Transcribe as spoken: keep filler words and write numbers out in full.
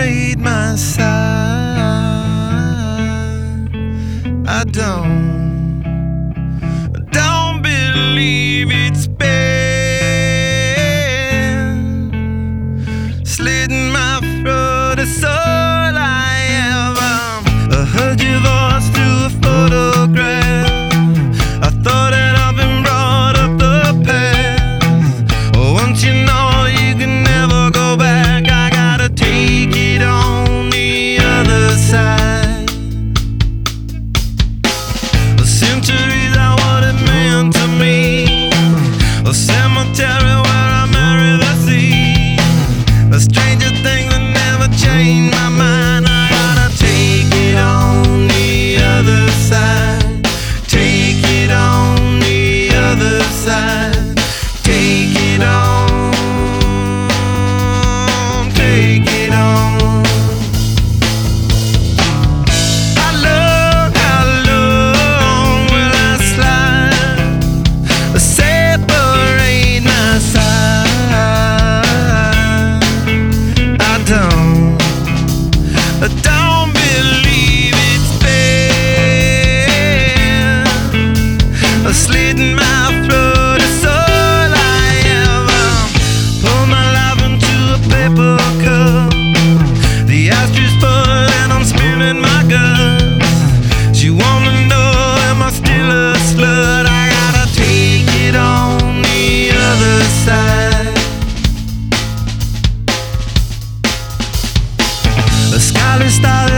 separate my side. I don't, don't believe it's been slitting my throat. It's all I ever heard your voice through a photograph. I thought that I've been brought up the past. Once you know you can never go back, I gotta take it on the other side. The centuries are what it meant to me. A cemetery where I marry the sea. A stranger thing that never changed my mind. I gotta take it on the other side. Take it on the other side. Take it on. Take it on. How long, how long will I slide? Separate my side. I don't, I don't believe it's been slitting my throat. It's all I ever pour my life into a paper cup. The ashtray full and I'm spilling my guts. She wanna know, am I still a slut? I gotta take it on the other side. The scarlet started